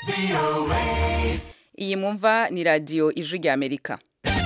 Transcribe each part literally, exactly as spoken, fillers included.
Iyi mwumva ni radio Ijwi rya Amerika.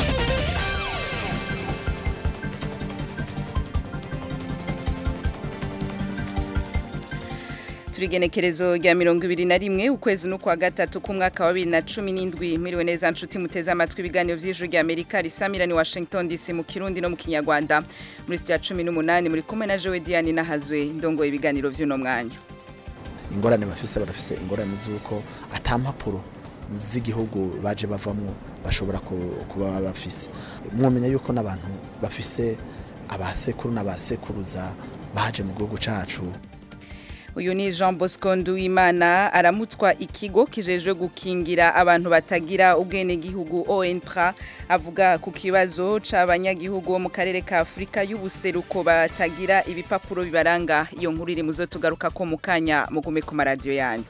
Turigenekerezo rya mirongo ibiri na rimwe ukwezi n'ukwa gatatu k'umwaka wa bibiri na cumi n'indwi. Mwiriwe neza nshuti muteze amatwi ibiganiro vy'Ijwi rya Amerika risamira ni Washington D C mu Kirundi no mu Kinyarwanda. Muri studio ya cumi n'umunani muri kumwe na Joe Diane Nahazwe ndongoye ibiganiro vy'uno mwanya. Ingorane bafise barafise ingorane z'uko atampapuro z'igihugu baje bavamwo bashobora kuba bafise. Mwomenya yuko n'abantu bafise abasekuru n'abasekuruza baje mu gihugu cacu. Uyu ni Jean Bosco Nduwimana aramutwa ikigo kijejwe gukingira abantu batagira ubwene gihugu O N P R A avuga ku kibazo c'abanyagihugu mu karere ka Afrika y'ubuseruko batagira ibipapuro bibaranga. Iyo nkuru iri muzo tugaruka ko mukanya mugume ku maradio yanyu.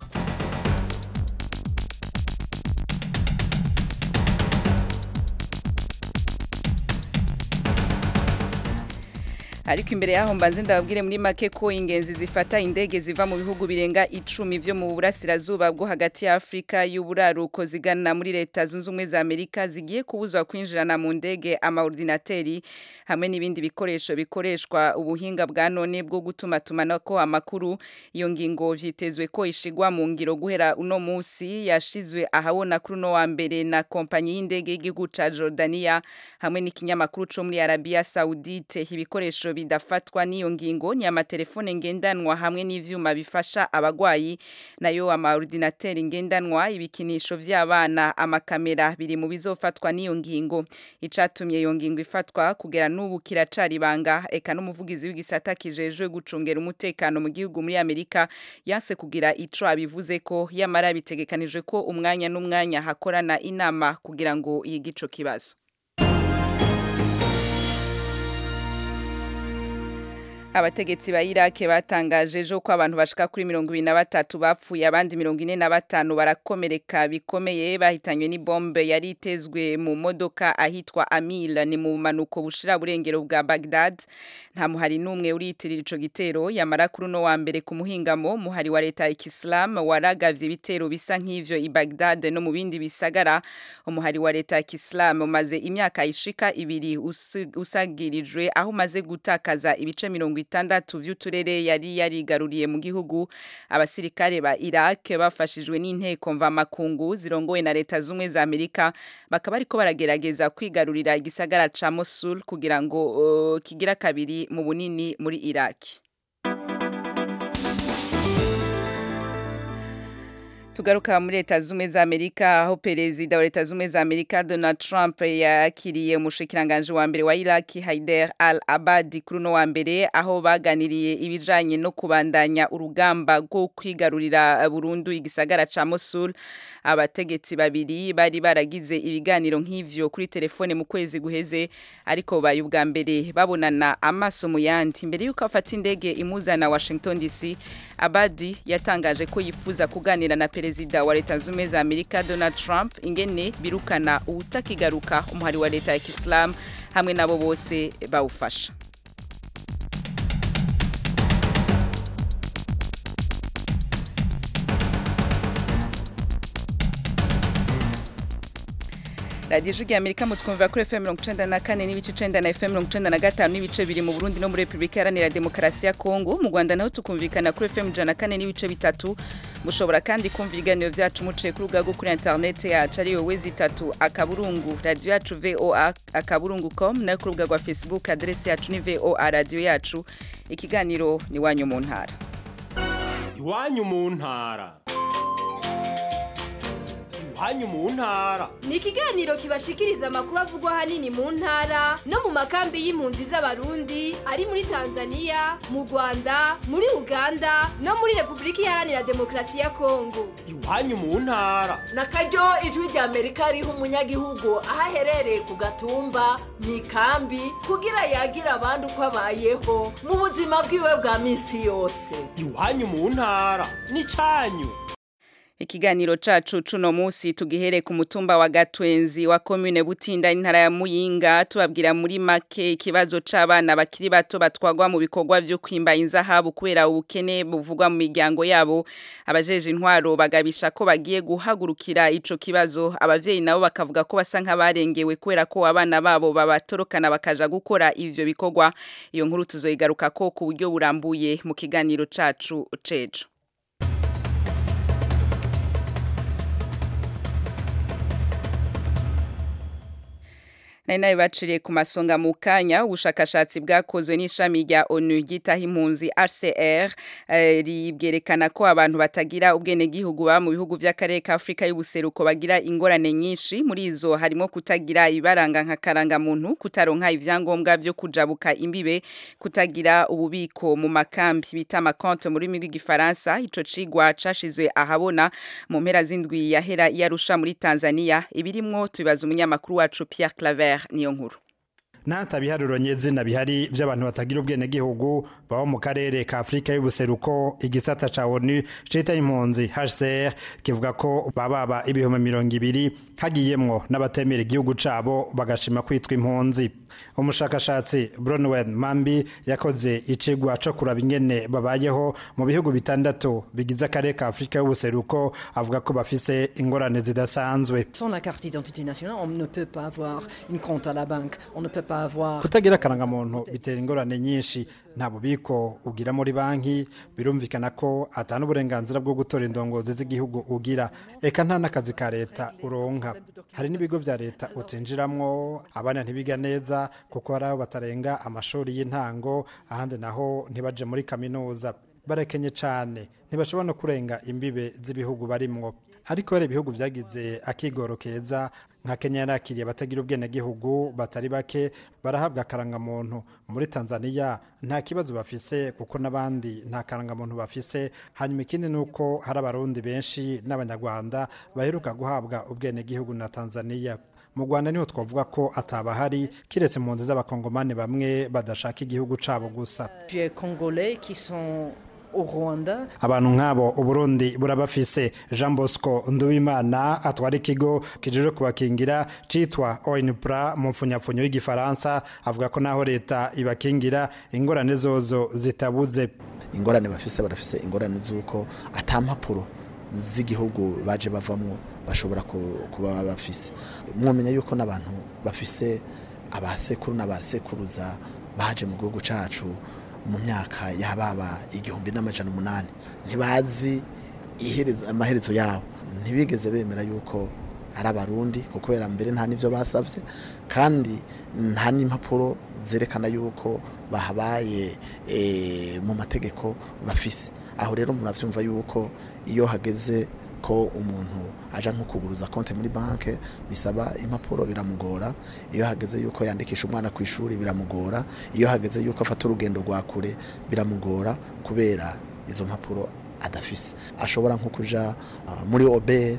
Ariko imbere yaho mbanze ndababwire muri make ko ingenzi zifata indege ziva mu bihugu birenga icumi vyo mu burasirazuba bwo hagati ya Afrika y'uburaruko zigana muri leta zunze ubumwe za Amerika zigiye kubuzwa kwinjirana mu ndege amaordinateri hamwe n'ibindi bikoresho bikoreshwa ubuhinga bwa none bwo gutuma tumanako amakuru. Iyo ngingo vyitezwe ko ishigwa mu ngiro guhera uno musi yashizwe ahabona kuri no wa mbere na kompanyi y'indege y'igihugu ca Jordania hamwe n'ikinyamakuru co muri Arabia Saudite. Ibikoresho bidafatwa n'iyo ngingo ni amatelefone ngendanwa hamwe n'ivyuma bifasha abagwayi nayo amaordinateri ngendanwa, ibikinisho vy'abana, amakamera biri mu bizofatwa n'iyo ngingo. Icatumye iyo ngingo ifatwa kugera n'ubu kiracari banga. Eka n'umuvugizi w'igisata kijejwe gucungera umutekano mu gihugu muri Amerika yanse kugira ico abivuze ko yamara bitegekanijwe ko umwanya n'umwanya hakorana inama kugira ngo yigico kibazo. Abategetsi ba Iraq batangaje jo ko abantu bashika kuri mirongo ibiri na batatu bapfuye abandi mirongo ine na batanu barakomereka bikomeye bahitanywe ni bombe yari itezwe mu modoka ahitwa Amil ni mu manuko bushira burengero bwa Baghdad. Nta muhari numwe uriyitirira ico gitero yamara kuri no wa mbere ku muhingamo muhari wa leta ya Islam waragavye ibitero bisa nk'ivyo i Baghdad no mu bindi bisagara. Umuhari wa leta ya Islam umaze imyaka ishika ibiri usagirijwe aho maze gutakaza ibice mirongo itandatu vy'uturere yari yarigaruriye mu gihugu. Abasirikare ba Iraq bafashijwe n'inteko mva makungu zirongowe na leta zumwe za Amerika bakaba ariko baragerageza kwigarurira igisagara ca Mosul kugira ngo uh, kigira kabiri mu bunini muri Iraq. Tugaruka muri leta zumwe za Amerika aho perezida wa leta zumwe za Amerika Donald Trump yakiriye umushikiranganje wa mbere wa Iraq Haider al-Abadi kuri no wa mbere aho baganiriye ibijanye no kubandanya urugamba rwo kwigarurira burundu igisagara ca Mosul. Abategetsi babiri bari baragize ibiganiro nk'ivyo kuri telefone mu kwezi guheze ariko baye ubwa mbere babonana amaso mu yandi. Mbere yuko afata indege imuzana Washington D C, Abadi yatangaje ko yifuza kuganira na Perezida wa leta zumwe za Amerika Donald Trump ingene birukana ubutakigaruka umuhari wa leta ya Islam hamwe nabo bose bawufasha. Radio Ijwi rya Amerika mutwumva kuri F M mirongo icenda na kane n'ibice icenda na F M mirongo icenda na gatanu n'ibice biri mu Burundi no muri Republika Iharanira Demokarasi ya Kongo. Mu Rwanda naho tukumvikana kuri F M ijana na kane n'ibice bitatu. Mushobora kandi kumva ibiganiro vyacu muciye ku rubuga rwo kuri internet yacu ari wezi itatu akaburungu radio yacu V O A akaburungu com na ku rubuga rwa Facebook adresse yacu ni V O A radio yacu. Ikiganiro ni wanyu mu ntara. Iwanyu mu ntara. Hanyu mu ntara ni ikiganiro kibashikiriza amakuru avugwa hanini mu ntara no mu makambi y'impunzi z'abarundi ari muri Tanzania, mu Rwanda, muri Uganda no muri Republika Iharanira Demokarasi ya Kongo. Iwanyu mu ntara nakaryo Ijwi rya Amerika riho umunyagihugu ahaherereye ku gatumba mu ikambi kugira yagira abandi uko abayeho mu buzima bwiwe bwa misi yose. Iwanyu mu ntara ni canyu. Ikiganiro cacu cuno musi tugihere ku mutumba wa Gatwenzi wa commune Butinda intara ya Muyinga tubabwira muri make ikibazo c'abana bakiri bato batwagwa mu bikorwa byo kwimba inzahabu kubera ubukene buvugwa mu miryango yabo. Abajeje intwaro bagabisha ko bagiye guhagurukira ico kibazo, abavyeyi nabo bakavuga ko basa nk'abarengewe kubera ko abana babo babatorokana bakaja gukora ivyo bikorwa. Iyo nkuru tuzoyigaruka ko ku buryo burambuye mu kiganiro cacu cejo. Naina ibaciriye ku masonga mu kanya ubushakashatsi bwakozwe n'ishami rya ONU gitaha impunzi R C R eh, ribwerekana ko abantu batagira ubwene gihugu ba mu bihugu vy'akarere ka Afrika y'ubuseruko bagira ingorane nyinshi, muri izo harimo kutagira ibaranga nka karanga muntu, kutaronka ivyangombwa vyo kujabuka imbibe, kutagira ububiko mu makambi bita amakonte muri rurimi rw'igifaransa. Ico cigwa cashizwe ahabona mu mpera z'indwi yahera yarusha muri Tanzania. Ibirimwo tubibaza umunyamakuru wacu Pierre Claver niyo nkuru. Nata biharuro nyezina bihari by'abantu batagira ubwene gihugu baho mu karere ka Afrika y'ubuseruko. Igisata ca ONU cita impunzi H C R kivuga ko bababa ibihumbi mirongo ibiri hagiyemwo n'abatemera igihugu cabo bagashima kwitwa impunzi. Umushakashatsi Bronwen Mambi yakoze icigwa co kuraba ingene babayeho mu bihugu bitandatu bigize akarere ka Afrika y'ubuseruko, avuga ko bafise ingorane zidasanzwe. Sans la carte d'identité nationale, on ne peut pas avoir une compte à la banque, on ne peut pas avoir. Kutagira karangamuntu bitera ingorane nyinshi, nta bubiko ugira muri banki, birumvikana ko atana uburenganzira bwo gutora indongozi z'igihugu ugira, eka nta n'akazi ka leta uronka. Hari n'ibigo vya leta utinjiramwo, abana ntibiga neza kuko hari aho batarenga amashuri y'intango, ahandi naho ntibaje muri kaminuza. Barakenye cane, ntibashobora no kurenga imbibe z'ibihugu barimwo. Ariko hari ibihugu vyagize akigoro keza nka Kenya yakiriye batagira ubwene gihugu batari bake, barahabwa karangamuntu. Muri Tanzania nta kibazo bafise kuko nabandi nta karangamuntu bafise. Hanyuma ikindi nuko hari abarundi benshi n'abanyarwanda baheruka guhabwa ubwene gihugu na Tanzania. Mu Rwanda niho twavuga ko atabahari kiretse impunzi z'abakongomane bamwe badashaka igihugu cabo gusa. Les Congolais qui sont au Rwanda. Abantu nk'abo Uburundi burabafise. Jean Bosco Nduwimana atwara ikigo kijejwe kubakingira citwa ONUPRA mu mfunyapfunyo y'igifaransa, avuga ko naho leta ibakingira ingorane zozo zitabuze. Ingorane bafise barafise ingorane z'uko atampapuro z'igihugu baje bavamwo bashobora kuba bafise. Mwomenya yuko n'abantu bafise abasekuru n'abasekuruza baje mu gihugu cacu mu myaka yababa igihumbi n'amajana umunani, ntibazi iherezo amaherezo yabo, ntibigeze bemera yuko ari abarundi kuko era mbere nta nivyo basavye, kandi nta n'impapuro zerekana yuko bahabaye e, mu mategeko bafise. Aho rero muravyumva yuko iyo hageze ko umuntu aja nko kuguruza konte muri banke bisaba impapuro, biramugora. Iyo hageze yuko yandikisha umwana ku ishuri biramugora. Iyo hageze yuko afata urugendo rwa kure biramugora kubera izo mpapuro adafise. Ashobora nko kuja uh, muri O B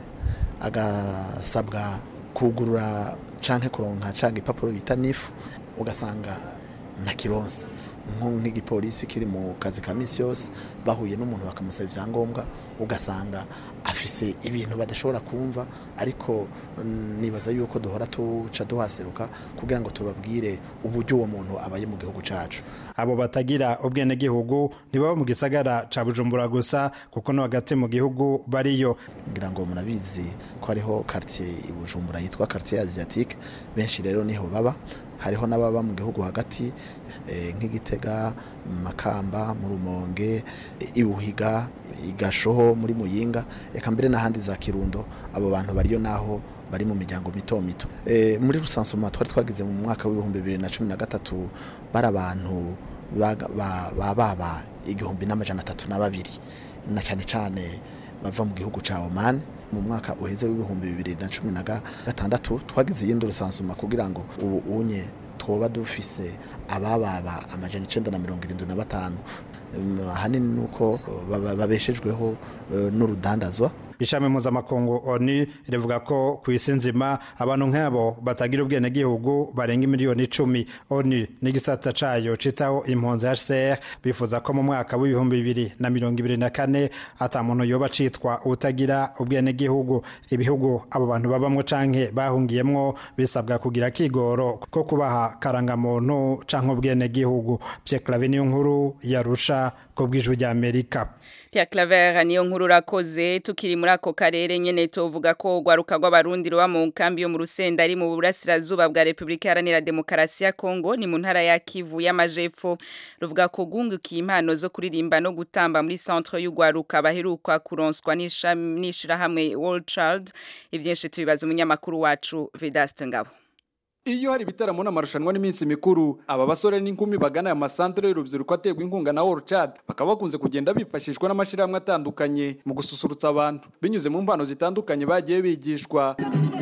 agasabwa kugurura canke kuronka canke ipapuro bita N I F, ugasanga na kironse nk'igipolisi kiri mu kazi ka misi yose, bahuye n'umuntu bakamusaba ivyangombwa ugasanga afise ibintu badashobora kumva. Ariko nibaza yuko duhora tuca duhaseruka kugira ngo tubabwire uburyo uwo muntu abaye mu gihugu cacu. Abo batagira ubwene gihugu ntibaba mu gisagara ca Bujumbura gusa kuko no hagati mu gihugu bariyo. Ngira ngo murabizi ko hariho quartier i Bujumbura yitwa quartier asiatique, benshi rero niho baba. Hariho n'ababa mu gihugu hagati e, nk'Igitega, Makamba, mu Rumonge, Ibuhiga, Igashoho, muri Muyinga, eka mbere n'ahandi za Kirundo. Abo bantu bariyo naho bari mu miryango mito mito. E, muri rusansoma twari twagize mu mwaka w'ibihumbi bibiri na cumi na gatatu bara abantu baba ba igihumbi n'amajana atatu na babiri, na cyane cyane bava mu gihugu ca Oman. Mu mwaka uheze w'ibihumbi bibiri na cumi na gatandatu twagize yindi rusansuma kugira ngo ubu unye twoba dufise abababa amajana icenda na mirongo irindwi na batanu. Hanini nuko babeshejweho n'urudandazwa. ishami mpuzamakungu ONU rivuga ko ku isi nzima abantu nk'abo batagira ubwenegihugu barenga miliyoni icumi. ONU n'igisata cayo citaho impunzi H C R bifuza ko mu mwaka w'ibihumbi bibiri na mirongo ibiri na kane ata muntu yoba citwa utagira ubwenegihugu. Ibihugu abo bantu babamwo canke bahungiyemwo bisabwa kugira kigoro ko kubaha karangamuntu canke ubwenegihugu. Pierre Claver niyo nkuru yarusha ko bw'ijwi rya Amerika. Pierre Claver niyo nkuru rakoze. Tukiri muri ako karere nyene tovuga ko gwaruka rw'abarundi ruba mu kambi yo mu Rusenda ari mu burasirazuba bwa Republika Iharanira Demokarasi ya Kongo ni mu ntara ya Kivu y'Amajepfo, ruvuga ko gungukiye impano zo kuririmba no gutamba muri centre y'ugwaruka baheruka kuronswa n'ishira hamwe World Child. Ivyinshi tubibaza umunyamakuru wacu Vedaste Ngabo. Iyo hari bitaramo n'amarushanwa n'iminsi mikuru, aba basore n'inkumi bagana ya masantre y'urubyiruko ategwa inkunga na World Child bakaba bakunze kugenda bifashishwa n'amashirahamwe atandukanye mu gususurutsa abantu binyuze mu mpano zitandukanye bagiye bigishwa.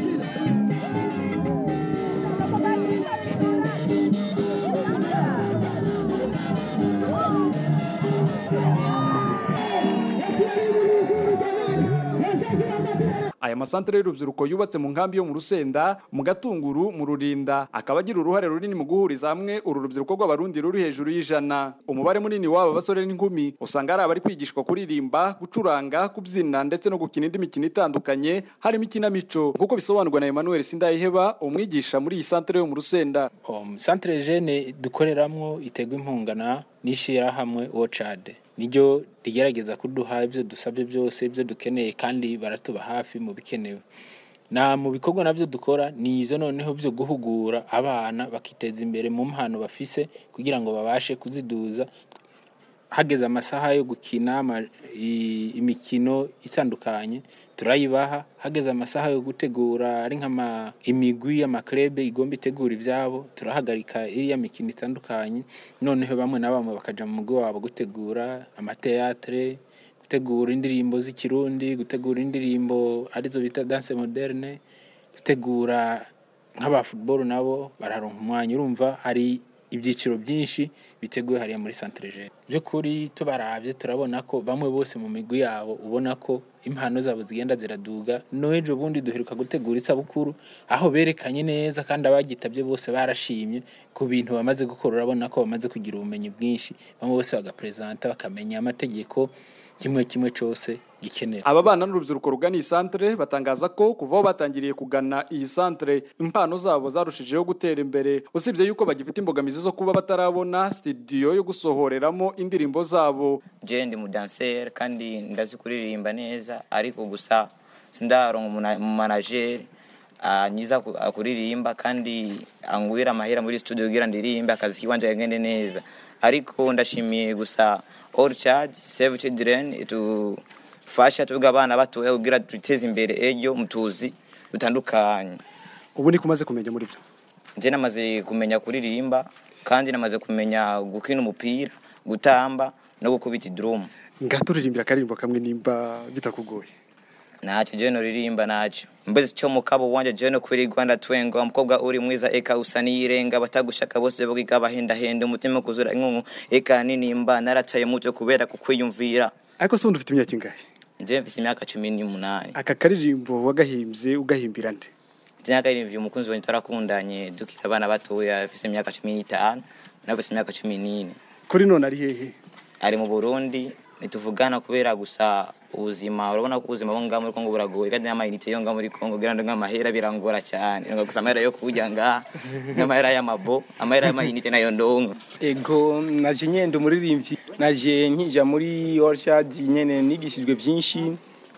Aya masantre y'urubyiruko yubatse mu nkambi yo mu Rusenda, mu Gatunguru, mu Rurinda, akaba agira uruhare runini mu guhuriza hamwe uru rubyiruko rw'abarundi ruri hejuru y'ijana. Umubare munini w'aba basore n'inkumi usanga ari abari kwigishwa kuririmba, gucuranga, kubyina ndetse no gukina indi mikino itandukanye harimo ikinamico, kuko bisobanurwa na Emmanuel Sindayiheba, umwigisha muri iyi santre yo mu Rusenda. Um, santre jeune dukoreramwo itegwa impungana na nishira hamwe World Child. Nijyo rigerageza kuduha ibyo dusabye byose ibyo dukeneye kandi baratuba hafi mu bikenewe. Na mu bikorwa navyo dukora ni izo noneho byo guhugura abana bakiteza imbere mu mpano bafise kugira ngo babashe kuziduza. Hageze amasaha yo gukina imikino itandukanye turayibaha, hageze amasaha yo gutegura ari nk'ama imigwi y'amaklebe igomba itegura ibyabo turahagarika iriya mikino itandukanye, noneho bamwe na bamwe bakaja mu mugwi wabo gutegura amateatre, gutegura indirimbo z'ikirundi, gutegura indirimbo arizo bita danse moderne, gutegura nk'aba football nabo bararonka umwanya. Urumva hari ibyiciro byinshi biteguye hariya muri centre jeune. Byo kuri tubaravye turabona ko bamwe bose mu migwi yabo ubona ko impano zabo zigenda ziraduga. No ejo bundi duheruka gutegura isabukuru aho berekanye neza kandi abagitabye bose barashimye ku bintu bamaze gukora. Urabona ko bamaze kugira ubumenyi bwinshi, bamwe bose bagapresenta bakamenya amategeko kimwe kimwe cyose gikenera. Aba bana n'urubyiruko rugana iyi santre batangaza ko kuva batangiriye kugana iyi santre impano zabo zarushijeho gutera imbere, usibye yuko bagifite imbogamizi zo kuba batarabona studio yo gusohoreramo indirimbo zabo. Je ndi mu dancer kandi ndazi kuririmba neza, ariko gusa sindaronka mu manager anyiza kuririmba kandi angwira amahera muri studio kugira ndirimbe akazi kiwanje kagende neza. Ariko ndashimiye gusa All Child Save Children to fasha tuga abana batoya kugira tuteze imbere ejo mutuzi dutandukanye. Ubu ni kumaze kumenya muri byo? Je namaze kumenya kuririmba kandi namaze kumenya gukina umupira, gutamba no gukubita drum. Ngaturirimbira karimbo kamwe nimba bitakugoye? Nacho jeno ririmba nacho mbese cyo mukabo wanje jeno kuri Rwanda twengo umukobwa uri mwiza eka usani irenga batagushaka bose bogiga bahenda henda umutima kuzura inkungu eka nini mba narataye mucyo kubera kukwiyumvira. Ariko se ufite imyaka ingahe? Je mfite imyaka cumi n'umunani. Aka karirimbo wagahimbye ugahimbira nde? Je nakarimvye umukunzi wanje tarakundanye dukira abana batoya afite imyaka cumi n'itanu nafite imyaka cumi n'ine. Kuri none ari hehe? Ari mu Burundi. Nituvugana kubera gusa ubuzima, urabona ko ubuzima bo ngaho muri Kongo buragoye kandi n'amayinite yo ngaho muri Kongo girando nk'amahera birangora cyane. Ngo gusa amahera yo kujya ngaha n'amahera y'amabo, amahera y'amayinite nayo ndongo. Ego naje nyende umuririmbyi, naje nkija muri All Child nyene nigishijwe byinshi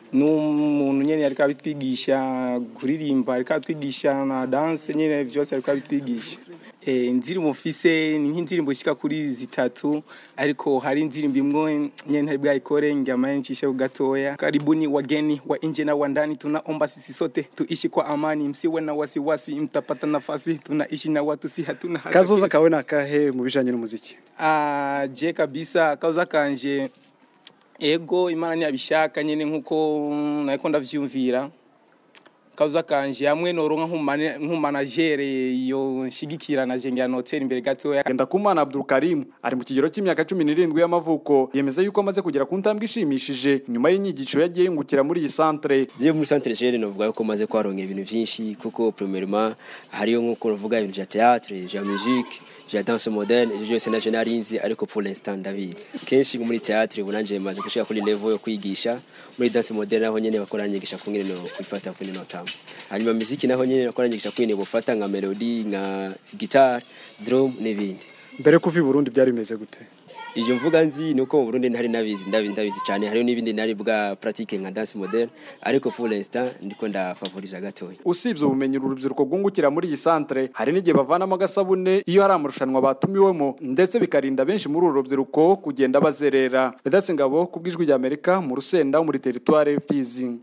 n'umuntu nyene ariko abitwigisha kuririmba, ariko atwigisha na dance nyene byose ariko abitwigisha. Eh indirimbo mfise ni nk'indirimbo shika kuri zitatu, ariko hari indirimbo imwe nyene ntari bwayikore ngamaye ncishe ugatoya. Karibuni wageni wa nje na wandani, tunaomba sisi sote tuishi kwa amani, msiwe na wasiwasi, mtapata nafasi, tunaishi na watu si hatuna hata. Kazoza kawe nakahe mu bijanye n'umuziki? Ah je kabisa kazoza kanje ego Imana ni abishaka nyene nkuko nayiko ndavyumvira. kaza kanje hamwe noronka nk'umanagere yo nshigikira na jenga noteri imbere gato ya Ndakumana Abdul Karim ari mu kigero cy'imyaka cumi n'irindwi y'amavuko yemeza yuko amaze kugera ku ntambwe ishimishije nyuma y'inyigisho yagiye yungukira muri iyi centre. Je muri centre jeune novuga ko maze kwaronka ibintu byinshi kuko premièrement hariyo nko kuvuga ibintu bya théâtre, bya musique, bya danse moderne, je je navyo narinzi ariko pour l'instant ndabizi. Kenshi muri théâtre bunanje maze gushika kuri level yo kwigisha, muri danse moderne aho nyene bakoranyigisha kungene no kwifata kuri no tamba. Hanyuma muziki naho nyene bakoranyigisha kwine gufata nka melody, nka guitar, drum n'ibindi. Mbere kuva i Burundi byari bimeze gute? Iyo mvuga nzi nuko mu Burundi ntari nabizi ndabizi ndabizi cyane hariyo n'ibindi nari bwa pratique nka danse moderne ariko pour l'instant ndiko nda favoriser gatoya. Usibye ubumenyi urubyiruko rwungukira muri iyi centre hari n'igihe bavanamo agasabune iyo hari amarushanwa batumiwemo ndetse bikarinda benshi muri uru rubyiruko kugenda bazerera. Vedatse Ngabo kubwijwi rya Amerika mu Rusenda muri territoire Fizi.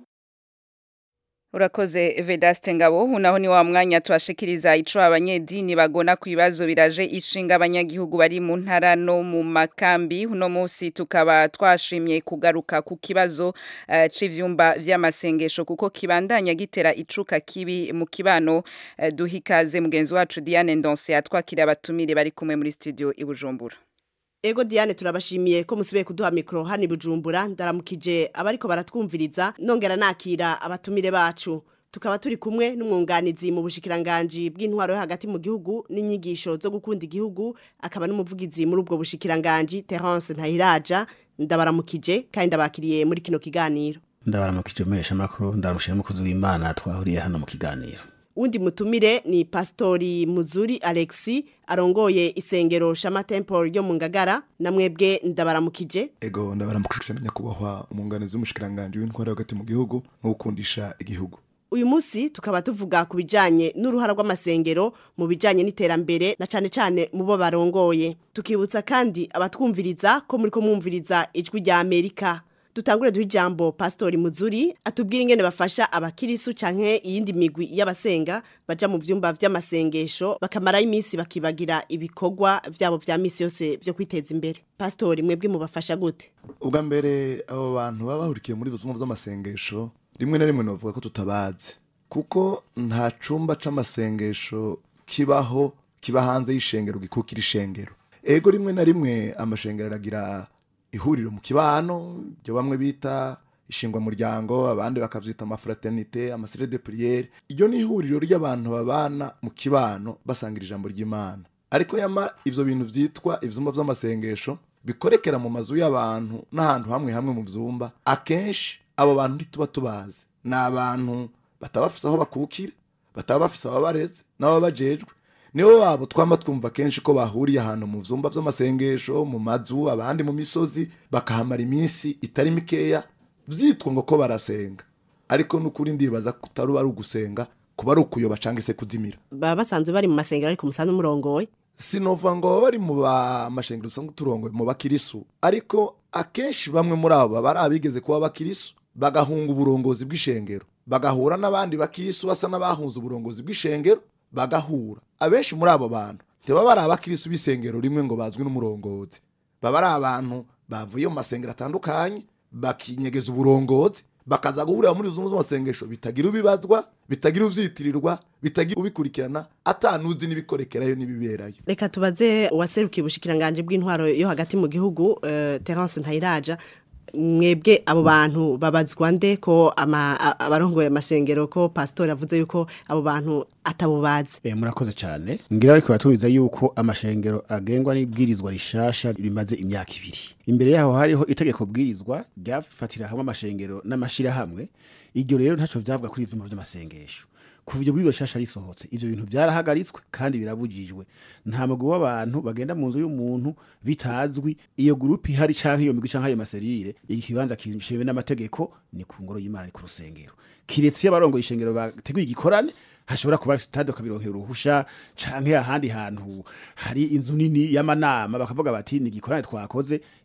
Urakoze Vedaste Ngabo unaho ni wa mwanya twashikiriza ico abanyedini bagona ku bibazo biraje ishinga abanyagihugu bari mu ntara no mu makambi uno munsi tukaba twashimye kugaruka ku kibazo uh, c'ivyumba vy'amasengesho kuko kibandanya gitera icuka kibi mu kibano uh, duhikaze mugenzi wacu Diane Ndonse atwakira abatumire bari kumwe muri studio i Bujumbura. Ego Diane turabashimiye ko musibe kuduha mikro hani Bujumbura ndaramukije abariko baratwumviriza nongera nakira abatumire bacu tukaba turi kumwe n'umwunganizi mu bushikiranganje bw'intwaro yo hagati mu gihugu n'inyigisho zo gukunda igihugu akaba n'umuvugizi muri ubwo bushikiranganje Terence Ntahiraja ndabaramukije kandi ndabakiriye muri kino kiganiro. Ndabaramukije mesha makuru ndaramushira mukuzi w'Imana twahuriye hano mu kiganiro. Undi mutumire ni Pastori Muzuri Alexi arongoye isengero Shama Temple ryo mu Ngagara namwebwe ndabaramukije. Ego ndabaramukije nyakubahwa umunganizi w'umushikiranganje w'intwaro hagati mu gihugu no gukundisha igihugu. Uyu munsi tukaba tuvuga ku bijanye n'uruhara rw'amasengero mu bijanye n'iterambere na cane cane mu bo barongoye. Tukibutsa kandi abatwumviriza ko muri ko mwumviriza ijwi rya Amerika. Dutangure duha ijambo Pastori Muzuri atubwira ingene bafasha abakirisu canke iyindi migwi y'abasenga baja mu vyumba vy'amasengesho bakamara iminsi bakibagira ibikorwa vyabo vya misi yose vyo kwiteza imbere. Pastori mwebwe mubafasha gute? Ubwa mbere abo bantu baba bahurikiye muri vyumba vy'amasengesho rimwe na rimwe novuga ko tutabazi kuko nta cumba c'amasengesho kibaho kiba hanze y'ishengero gikukira ishengero. Ego rimwe na rimwe amashengero aragira ihuriro mu kibano byo bamwe bita ishingwa muryango abandi bakavyita amafraternité amasire de prière iryo ni ihuriro ry'abantu babana mu kibano basangira ijambo ry'Imana ariko yama ivyo bintu vyitwa ivyumba vy'amasengesho bikorekera mu mazu y'abantu n'ahantu hamwe hamwe mu vyumba akenshi abo bantu ntituba tubazi n'abantu batabafise aho bakukira batabafise ababareze nabo bajejwe nibo babo twamba twumva kenshi ko bahuriye ahantu mu vyumba vy'amasengesho mu mazu abandi mu misozi bakahamara iminsi itari mikeya vyitwa ngo ko barasenga ariko n'ukuri ndibaza kutaruba ari ugusenga kuba ari ukuyoba canke se kuzimira. Baba basanzwe bari mu masengero ariko musanzwe murongoye. Sinova ngo bari mu ba mashengero usanzwe turongoye mu bakirisu ariko akenshi bamwe muri abo bari abigeze kuba bakirisu bagahunga uburongozi bw'ishengero bagahura n'abandi bakirisu basa n'abahunze uburongozi bw'ishengero bagahura. Abenshi muri abo bantu ntibaba bari abakirisu b'isengero rimwe ngo bazwi n'umurongozi baba ari abantu bavuye mu masengero atandukanye bakinyegeza uburongozi bakaza guhurira muri izo masengesho bitagira ubibazwa bitagira uvyitirirwa bitagira ubikurikirana atanuzi n'ibikorekerayo n'ibiberayo. Reka tubaze uwaserukiye ubushikiranganje bw'intwaro yo hagati mu gihugu uh, Terence Ntahiraja mwebwe abo bantu babazwa nde ko abarongoye amasengero ko pastor avuze yuko abo bantu atabubazi? Eh murakoze cyane ngira ariko baturiza yuko amashengero agengwa n'ibwirizwa rishasha rimaze imyaka ibiri. Imbere yaho hariho itegeko bwirizwa ryafatira hamwe amashengero n'amashira hamwe iryo rero ntaco vyavuga kuri ivyumba vy'amasengesho. Kuva ibyo bwirizwa rishasha risohotse ivyo bintu byarahagaritswe kandi birabujijwe. Nta mugwi w'abantu bagenda mu nzu y'umuntu bitazwi iyo groupe ihari canke iyo migwi canke ayo maserire ikibanza kirishewe n'amategeko ni ku ngoro y'Imana ni ku rusengero. Kiretse abarongo ishengero bateguye igikorane hashobora kuba stade kabironkera uruhusha canke ahandi hantu hari inzu nini y'amanama bakavuga bati ni gikorane twakoze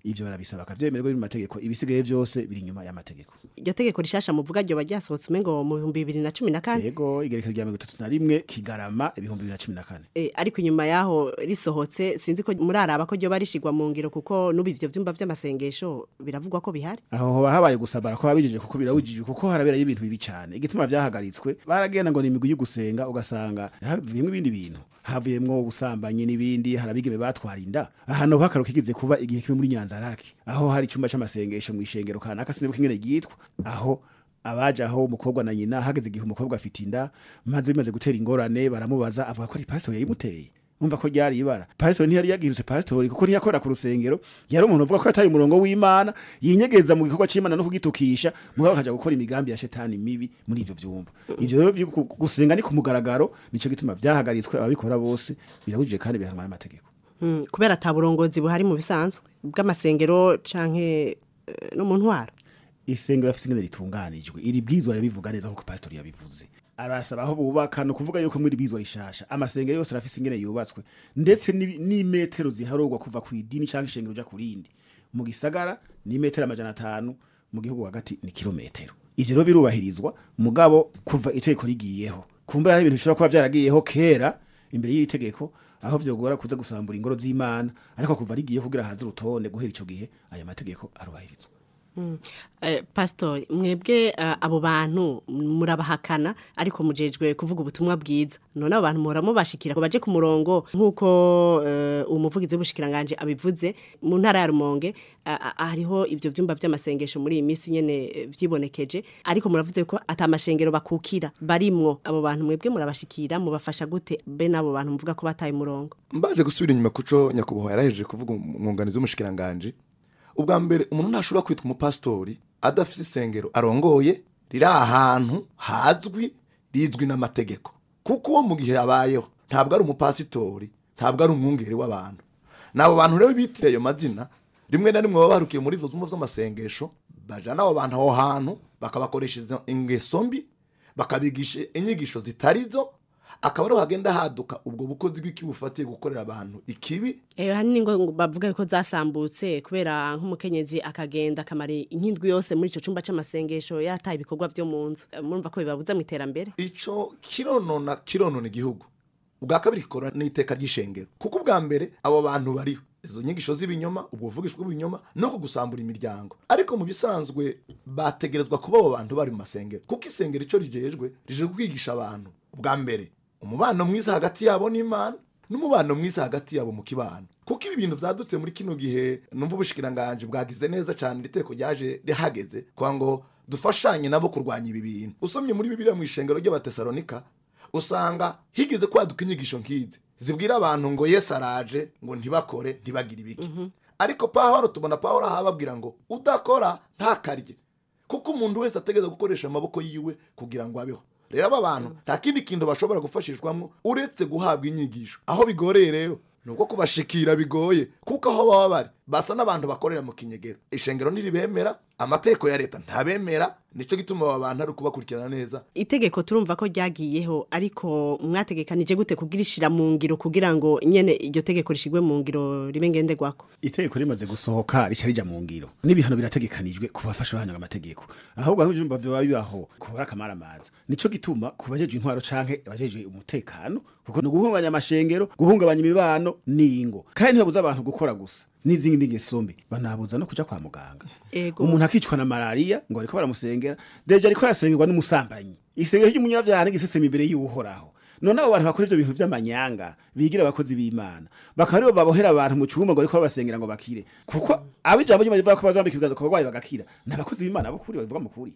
ivyo barabisaba bakavyemererwa mu mategeko ibisigaye byose biri nyuma y'amategeko. Iryo tegeko rishasha muvuga ryo bajyasohotse umengo mu bihumbi bibiri na cumi na kane. Yego igereka rya mirongo itatu na rimwe Kigarama ibihumbi bibiri na cumi na kane. Eh ariko inyuma yaho risohotse sinzi ko muraraba ko ryo barishigwa mu ngiro kuko nubi ivyo vyumba vy'amasengesho biravugwa ko bihari. Aho habaye gusabara ko babijije kuko birawujije kuko harabera y'ibintu bibi cyane. Igituma vyahagaritswe baragenda ngo ni imigwi y'ugusenga ugasanga havuyemo ibindi bintu. Havuyemwo ubusambanye n'ibindi harabigeme batwara inda. Ahantu bakaro kigize kuba igihe kimwe muri Nyanzarake. Aho hari icyumba c'amasengesho mu ishengero kanaka sinibuka ingene gitwa. Aho abaje aho umukobwa na nyina hageze igihe umukobwa afite inda maze bimaze gutera ingorane baramubaza avuga ko ari pastor yayimuteye. Umva ko ryari ibara. Pastor ntiyari yagirutse pastor kuko ntiyakora ku rusengero. Yari umuntu uvuga ko ataye umurongo w'Imana yinyegeza mu gikorwa c'Imana no kugitukisha mugabo akaja gukora imigambi ya shetani mibi muri ivyo vyumba. Ivyo rero gusenga ni ku mugaragaro nico gituma vyahagaritswe ababikora bose birabujije kandi bihanwa n'amategeko. Mm, kubera ataburongozi buhari mu bisanzwe bw'amasengero canke uh, no mu ntwaro. Isengero afise ingene ritunganijwe. Iri bwizwa yabivuga neza nko pastor yabivuze. Arasaba aho bubaka no kuvuga yuko muri bizwa rishasha amasengero yose arafise ingene yubatswe ndetse ni metero ziharogwa kuva ku idini cyangwa ishengero ja kurindi mu gisagara ni metero amajana atanu mu gihugu hagati ni kilometero. Ivyo rero birubahirizwa mugabo kuva itegeko rigiyeho kumbe hari ibintu bishobora kuba vyaragiyeho kera imbere y'iri tegeko aho vyogora kuza gusambura ingoro z'Imana ariko kuva rigiye kugira haza urutonde guhera ico gihe aya mategeko arubahirizwa. Mm. Eh, pastor mwebwe uh, abo bantu murabahakana ariko mujejwe kuvuga ubutumwa bwiza none abo bantu muhoramo bashikira ko baje ku murongo nkuko uh, umuvugizi w'ubushikiranganje abivuze mu ntara ya Rumonge hariho uh, ivyo vyumba vy'amasengesho muri iyi minsi nyene vyibonekeje ariko muravuze ko atamashengero bakukira barimwo abo bantu mwebwe murabashikira mubafasha gute be nabo bantu muvuga ko bataye umurongo mbaje gusubira inyuma kuco nyakubaho yaraheje kuvuga umwunganizi w'umushikiranganje ubwa mbere umuntu ntashobora kwitwa umupastori adafise isengero arongoye riri ahantu hazwi rizwi n'amategeko kuko uwo mu gihe abayeho ntabwo ari umupasitori ntabwo ari umwungere w'abantu nabo bantu rero bitire ayo mazina rimwe na rimwe baba barukiye muri izo zumva z'amasengesho bajana abo bantu aho hantu bakabakoresha ingeso mbi bakabigisha inyigisho zitarizo akaba ari hagenda haduka ubwo bukozi bw'ikibufatiye gukorera abantu ikibi eh hanini ngo bavuga ko zasambutse kubera nk'umukenyezi akagenda kamari inkindwi yose muri ico cumba c'amasengesho yataye ibikorwa byo mu nzu murumva ko bibabuza mu iterambere ico kironona kironona igihugu ubwa kabiri kikora n'iteka ry'ishengero kuko ubwa mbere abo bantu bariho izo nyigisho z'ibinyoma ubwo buvugishwa bw'ibinyoma no kugusambura imiryango ariko mu bisanzwe bategerezwa kuba abo bantu bari mu masengero kuko isengero ico rijejwe rije kwigisha abantu ubwa mbere umubano mwiza hagati yabo n'Imana n'umubano mwiza hagati yabo mu kibano kuko ibi bintu vyadutse muri kino gihe numva ubushikiranganje bwagize neza cyane liteko ryaje rihageze kwa ngo dufashanye nabo kurwanya ibi bintu usomye muri Bibiliya mu ishengero ry'Abatesalonika usanga higeze kwaduka inyigisho nkizi zibwira abantu ngo Yesu araje ngo ntibakore ntibagire ibiki mm -hmm. ariko Pawulo tubona Pawulo ahababwira ngo udakora ntakarye kuko umuntu wese ategeza gukoresha amaboko yiwe kugira ngo abeho rero aba bantu nta kindi kintu bashobora gufashishwamo uretse guhabwa inyigisho aho bigoreye rero nuko kubashikira bigoye kuko aho baba bari basa n'abantu bakorera mu kinyegero ishengero niribemera amateko ya leta ntabemera nico gituma aba bantu ari kubakurikirana neza itegeko turumva ko ryagiyeho ariko mwategekanije gute kubwirishira mu ngiro kugira ngo nyene iryo tegeko rishigwe mu ngiro ribe ngenderwako itegeko rimaze gusohoka rica rija mu ngiro n'ibihano birategekanijwe kubafasha bahanya amategeko ahubwo aho byumba byo bibaho kubara kamara amaza nico gituma kubajeje intwaro canke abajeje umutekano kuko no guhungabanya amashengero guhungabanya imibano ningo kandi ntibabuza abantu gukora gusa n'izindi ngesombe banabuza no kuja kwa muganga umuntu akicwa na malaria ngo ariko baramusengera deje ariko yasengerwa n'umusambanyi isengero ry'umunyavyaha n'igiseseme imbere y'uhoraho none abo bantu bakora ivyo bintu vy'amanyanga bigira abakozi b'Imana bakaba babohera abantu mu cyumba ngo ariko babasengera ngo bakire kuko abijambo ry'Imana bivuga ko bazambika ibiganza ku bagwayi bagakira n'abakozi b'Imana abo kuri bavuga mu kuri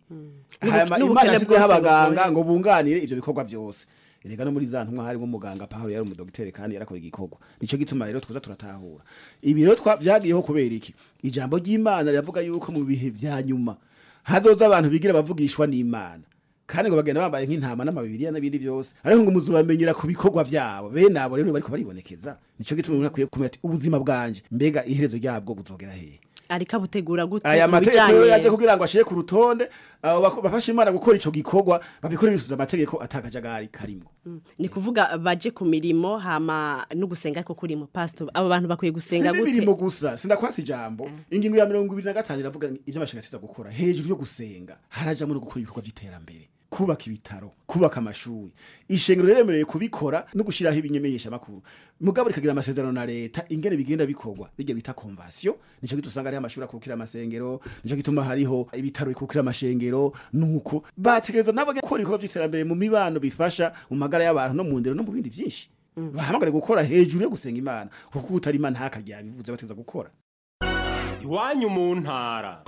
Imana yasize abaganga ngo bunganire ivyo bikorwa vyose erega no muri za ntumwa hari nk'umuganga Pawulo yari umudokiteri kandi yarakora igikorwa nico gituma rero twaza turatahura ibi rero twavyagiyeho kubera iki ijambo ry'Imana ryavuga yuko mu bihe vya nyuma hazoza abantu bigira bavugishwa n'Imana kandi ngo bagenda bambaye nk'intama n'amabibiriya n'ibindi byose ariko ngo muzubamenyera ku bikorwa vyabo bene abo rero bariko baribonekeza nico gituma umuntu akwiye kumenya ati ubuzima bwanje mbega iherezo ryabwo buzogera hehe ariko abutegura gute aya mu mategeko bijanye- yaje kugira ngo ashire ku rutonde abo bako- bafashe imana gukora ico gikorwa babikore bisuza amategeko atakajagari karimo ni kuvuga baje ku mirimo hama no gusenga ko kurimo pastor abo bantu bakwiye gusenga si gute birimo gusa sindakwasi ijambo ingingo ya mirongo ibiri na gatanu iravuga ivyo amashinga ateza gukora hejuru yo gusenga harajamwe no gukora ibikorwa by'iterambere kubaka ibitaro kubaka amashuri ishengero remereye kubikora no gushiraho ibinyemeyesha makuru mugabo rikagira amasezerano na leta ingene bigenda bikorwa bijye bita convention nico gitusanga ari amashuri akukira amasengero nico gituma hariho ibitaro bikukira amashengero nuko bategeza nabo gukora ibikorwa by'iterambere mu mibano bifasha mu magara y'abantu no mu ndero no mu bindi byinshi bahamagare gukora hejuru yo gusenga imana kuko utari imana hakarya bivuze bateza gukora iwanyu mu ntara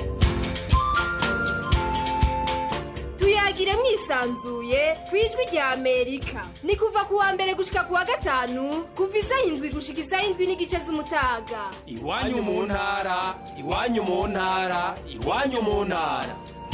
tuyagire mwisanzuye kwijwi rya Amerika ni kuva kuwa mbere gushika kuwa gatanu kuva isaha indwi gushika isaha indwi n'igice z'umutaga iwanyu mu ntara iwanyu mu ntara iwanyu mu ntara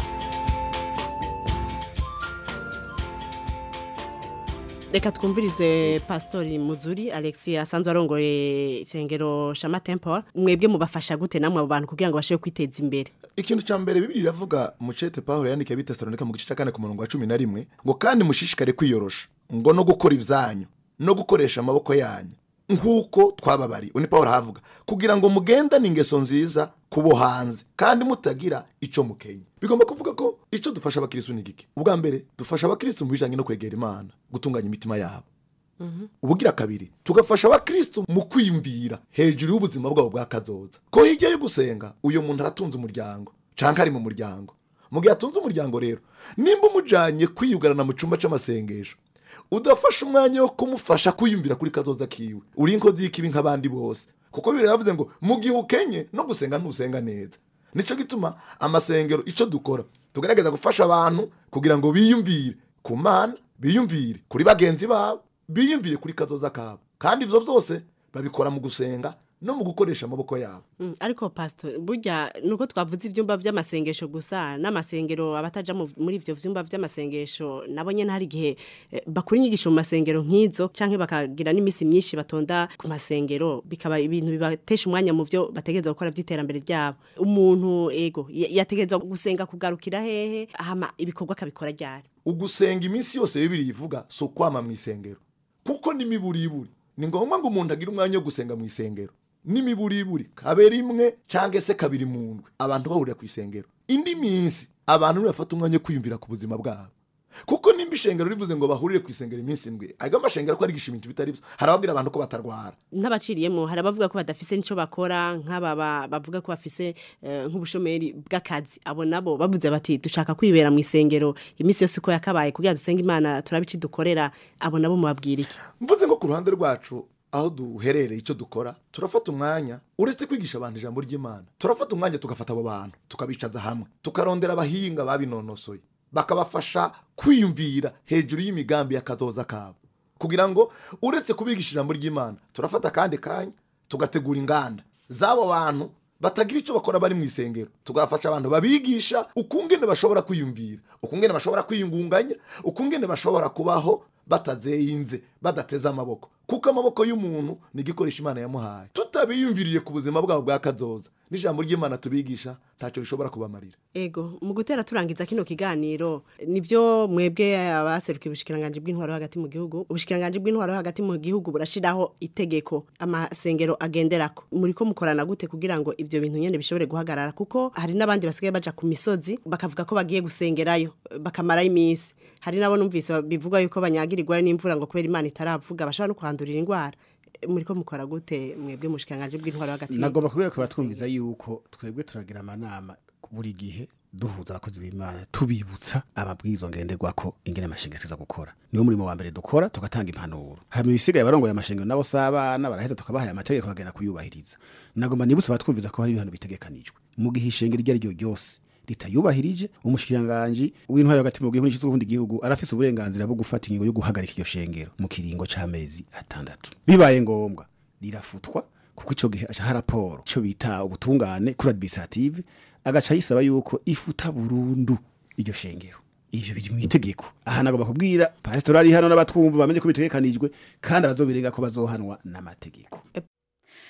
reka twumvirize pastori Muzuri Alexis asanzwe arongoye isengero Shama Temple mwebwe mubafasha gute namwe abo bantu kugira ngo bashobore kwiteza imbere ikintu ca mbere bibiri iravuga mucete Paulo yandikiye bitesalonika mu gice ca kane ku murongo wa cumi na rimwe ngo kandi mushishikare kwiyorosha ngo no gukora ivyanyu no gukoresha amaboko yanyu nkuko twababari uni Paulo havuga kugira ngo mugendane ingeso nziza kubo hanze kandi mutagira ico mukenye bigomba kuvuga ko ico dufasha abakristo ni gike ubwa mbere dufasha abakristo mu bijanye no kwegera Imana gutunganya imitima yabo ubugira kabiri tugafasha abakristo mu kwiyumvira hejuru y'ubuzima bwabo bwa kazoza ko hirya yo gusenga uyo muntu aratunze umuryango canka ari mu muryango mu gihe atunze umuryango rero nimba umujanye kwiyugarana mu cumba c'amasengesho udafasha umwanya wo kumufasha kwiyumvira kuri kazoza kiwe uri inkozi y'ikibi nk'abandi bose kuko biravuze ngo mu gihe ukenye no gusenga ntusenga neza nico gituma amasengero ico dukora tugerageza gufasha abantu kugira ngo biyumvire ku Mana biyumvire kuri bagenzi babo biyumvire kuri kazoza kabo kandi ivyo vyose babikora mu gusenga no mu gukoresha amaboko yabo Mm, ariko pastor burya nuko twavuze ivyumba by'amasengesho gusa n'amasengero abataja mu- muri ivyo vyumba by'amasengesho nabo nyene hari gihe eh, bakora inyigisho mu masengero nk'izo canke bakagira n'imisi myinshi batonda ku masengero bikaba ibintu bibatesha umwanya mu vyo bategerezwa gukora by'iterambere ryabo umuntu ego ya- yategerezwa gusenga kugarukira hehe hama ibikorwa akabikora ryari ugusenga iminsi yose bibiri yivuga so kwama mu isengero kuko n'imiburiburi ni ngombwa ngo umuntu agire umwanya wo gusenga mu isengero n'imiburiburi kabiri imwe canke se kabiri mu ndwi abantu bahurira ku isengero indi minsi abantu bafata umwanya wo kwiyumvira ku buzima bwabo kuko nimba ishengero rivuze ngo bahurire ku isengero iminsi indwi ayo amashengero ko ari gishimintu bitari byo harababwira abantu ko batarwara n'abaciriyemo hari abavuga ko badafise nico bakora nk'aba ba- bavuga ko bafise eh, nk'ubushomeri bw'akazi abo nabo bavuze bati dushaka kwibera mu isengero iminsi yose ko yakabaye kugira dusenga Imana turabici dukorera abo nabo mubabwira iki mvuze ngo ku ruhande rwacu aho duherereye icyo dukora turafata umwanya uretse kwigisha abantu ijambo ry'Imana turafata umwanya tugafata abo bantu tukabicaza hamwe tukarondera abahinga babinonosoye bakabafasha kwiyumvira hejuru y'imigambi y'akazoza kabo kugira ngo uretse kubigisha ijambo ry'Imana turafata kandi kanya tugategura inganda z'abo bantu batagira icyo bakora bari mu isengero tugafasha abantu babigisha ukungene bashobora kwiyumvira ukungene bashobora kwiyungunganya ukungene bashobora kubaho batazeyinze badateze amaboko kuko amaboko y'umuntu ni igikoresho Imana yamuhaye tutabiyumviriye ku buzima bwabo bwa kazoza n'ijambo ry'Imana tubigisha ntacyo rishobora kubamarira ego mu gutera turangiza kino kiganiro nivyo mwebwe abaserukiye ubushikiranganje bw'intwaro hagati mu gihugu ubushikiranganje bw'intwaro hagati mu gihugu burashiraho itegeko amasengero agenderako muriko mukorana gute kugira ngo ivyo bintu nyene bishobore guhagarara kuko hari n'abandi basigaye baja ku misozi bakavuga ko bagiye gusengerayo bakamarayo iminsi hari nabo numvise bivuga yuko banyagirirwayo n'imvura ngo kubera Imana itaravuga bashobora no kuhandurira indwara muriko mukora gute mwebwe mushikiranganje bw'intwaro hagati nagomba kubera ko batwumviza yuko twebwe turagira amanama buri gihe duhuza abakozi b'Imana tubibutsa amabwirizo ngenderwako ingene amashengero ateza gukora niwo murimo wa mbere dukora tugatanga impanuro hama ibisigaye abarongoye amashengero nabo sabana baraheza tukabaha amategeko kagenda kuyubahiriza nagomba nibutsa batwumviza ko hari ibihano bitegekanijwe mu gihe ishengero iryo ari ryo ryose ritayubahirije umushikiranganje w'intwaro hagati mu gihugu n'icyo gihugu arafise uburenganzira bwo gufata ingingo yo guhagarika iryo shengero mu kiringo c'amezi atandatu bibaye ngombwa rirafutwa kuko ico gihe acha raporo cyo bita ubutungane kuri administrative agaca yisaba yuko ifuta burundu iryo shengero ivyo biri mu itegeko aha nagomba kubwira pastor ari hano n'abatwumva bamenye ko bitegekanijwe kandi abazobirenga ko bazohanwa n'amategeko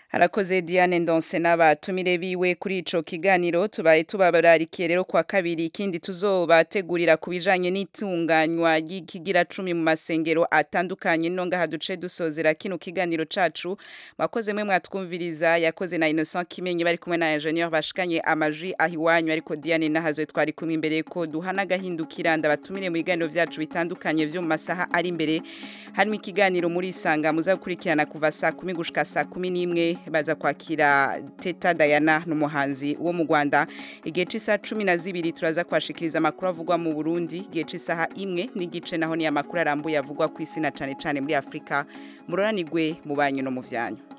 Harakoze Diane Ndonse n'abatumire biwe kuri ico kiganiro tubaye tubabararikiye rero kwa kabiri ikindi tuzobategurira kubijanye n'itunganywa y'ikigira cumi mu masengero atandukanye no ngaha duce dusozera kino kiganiro cacu bakoze mwe mwatwumviriza yakoze na Innocent Kimenyi bari kumwe na ingenieur bashikanye amaji ahiwanyu ariko Diane nahazo twari kumwe imbere ko duhana gahindukira ndabatumire mu biganiro vyacu bitandukanye vyo mu masaha ari imbere harimo ikiganiro muri Sanga muzakurikirana kuva saa kumi gushika saa kumi n'imwe baza kwakira Teta Diana n'umuhanzi wo mu Rwanda igihe c'isa cumi na zibiri turaza kwashikiriza amakuru avugwa mu Burundi igihe c'isaha imwe n'igice naho ni amakuru arambuye avugwa ku isi na cane cane muri Afrika muroranigwe mu banyu no mu vyanyu